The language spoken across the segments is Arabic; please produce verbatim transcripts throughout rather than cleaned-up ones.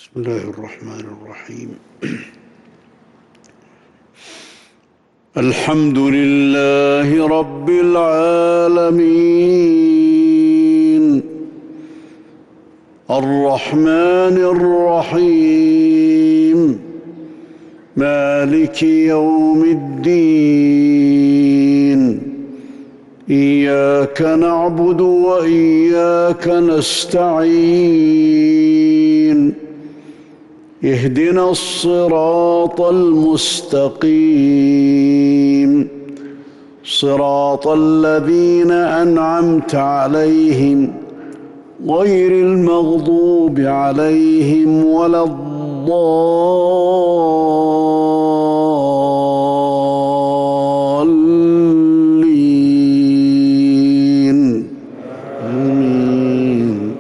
بسم الله الرحمن الرحيم. الحمد لله رب العالمين الرحمن الرحيم مالك يوم الدين إياك نعبد وإياك نستعين اهدنا الصراط المستقيم صراط الذين أنعمت عليهم غير المغضوب عليهم ولا الضالين آمين.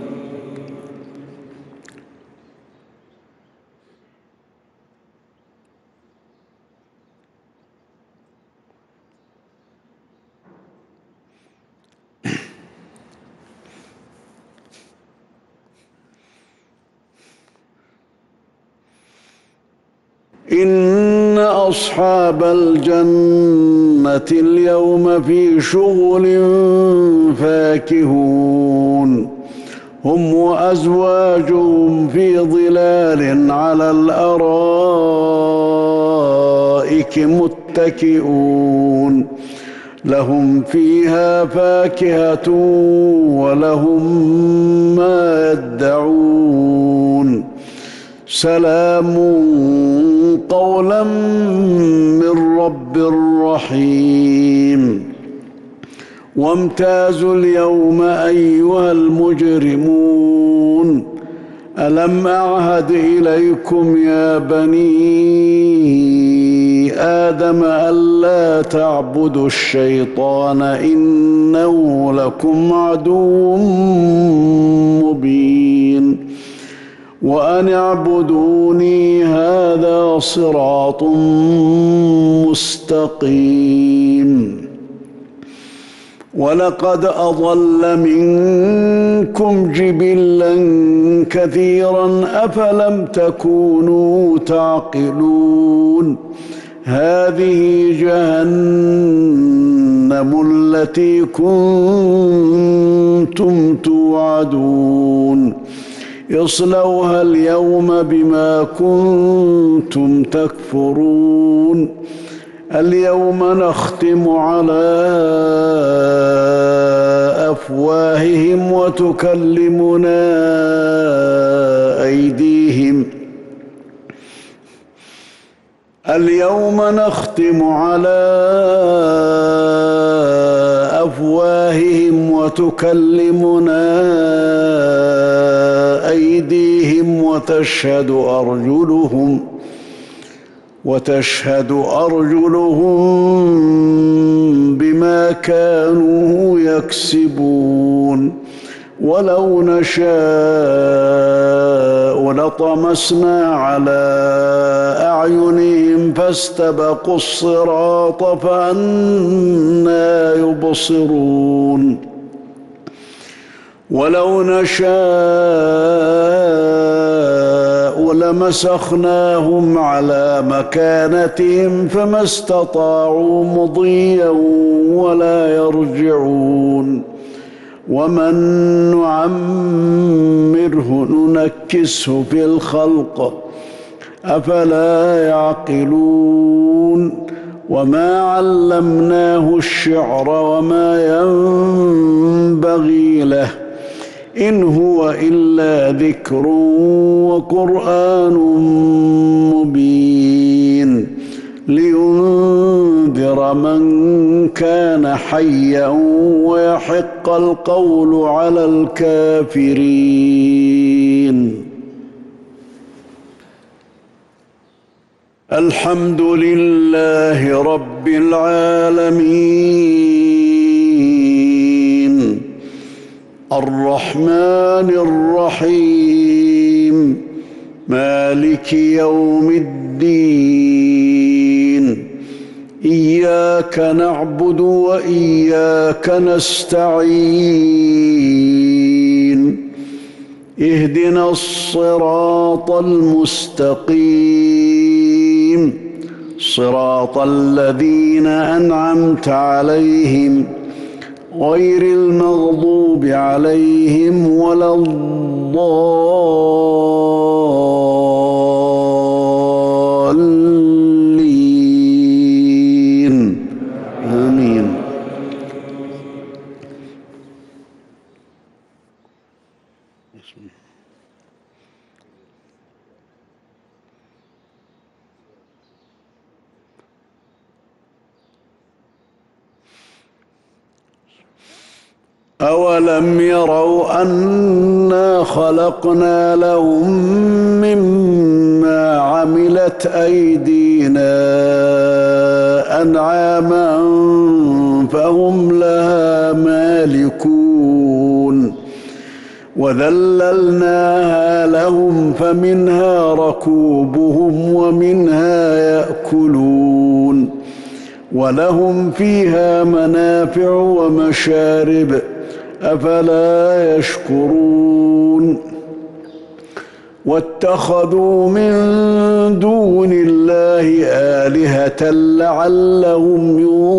إن أصحاب الجنة اليوم في شغل فاكهون هم وأزواجهم في ظلال على الأرائك متكئون لهم فيها فاكهة ولهم ما يدعون سلام قولا من رب رحيم. وامتازوا اليوم أيها المجرمون ألم أعهد إليكم يا بني آدم ألا تعبدوا الشيطان إنه لكم عدو مبين وأن اعبدوني هذا صراط مستقيم. ولقد أضل منكم جبلا كثيرا أفلم تكونوا تعقلون هذه جهنم التي كنتم توعدون اصلوها اليوم بما كنتم تكفرون اليوم نختم على أفواههم وتكلمنا أيديهم اليوم نختم على أفواههم وتكلمنا أيديهم وتشهد أرجلهم وتشهد أرجلهم بما كانوا يكسبون ولو نشاء لطمسنا على أعينهم فاستبقوا الصراط فأنى يبصرون ولو نشاء لمسخناهم على مكانتهم فما استطاعوا مضيا ولا يرجعون ومن نعمره ننكسه في الخلق أفلا يعقلون وما علمناه الشعر وما ينبغي له إن هو إلا ذكر وقرآن مبين لينذر من كان حيا ويحق القول على الكافرين. الحمد لله رب العالمين الرحمن الرحيم مالك يوم الدين إياك نعبد وإياك نستعين اهدنا الصراط المستقيم صراط الذين أنعمت عليهم غير المغضوب عليهم ولا الضالين آمين. أولم يروا أنا خلقنا لهم مما عملت أيدينا أنعاما فهم لها مالكون وذللناها لهم فمنها ركوبهم ومنها يأكلون ولهم فيها منافع ومشارب أفلا يشكرون واتخذوا من دون الله آلهة لعلهم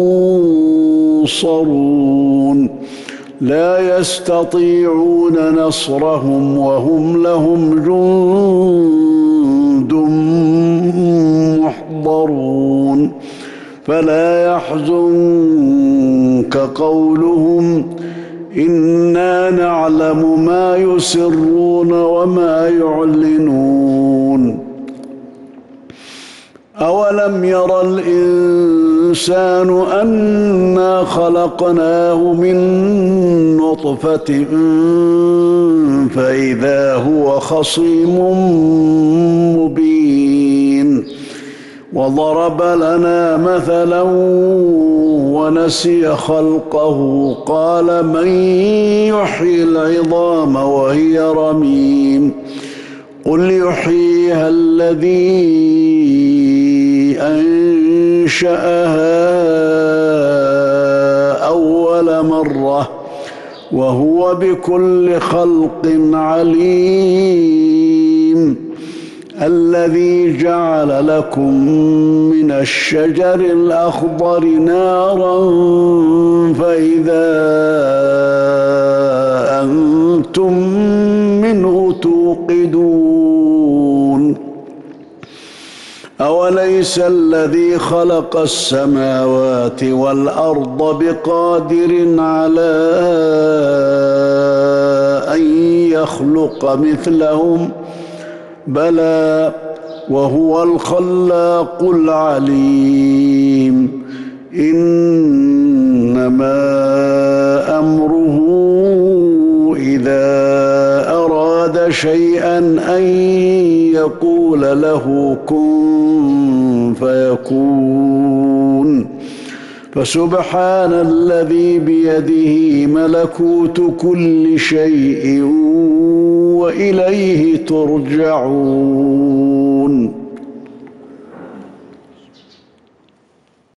ينصرون لا يستطيعون نصرهم وهم لهم جند محضرون فلا يحزنك قولهم إنا نعلم ما يسرون وما يعلنون أولم ير الإنسان أنا خلقناه من نطفة فإذا هو خصيم مبين وضرب لنا مثلا ونسي خلقه قال من يحيي العظام وهي رميم قل يحييها الذي أنشأها أول مرة وهو بكل خلق عليم الذي جعل لكم من الشجر الأخضر نارا فإذا أنتم منه توقدون أوليس الذي خلق السماوات والأرض بقادر على أن يخلق مثلهم بلى وهو الخلاق العليم إنما أمره إذا أراد شيئا أن يقول له كن فيكون فسبحان الذي بيده ملكوت كل شيء وإليه ترجعون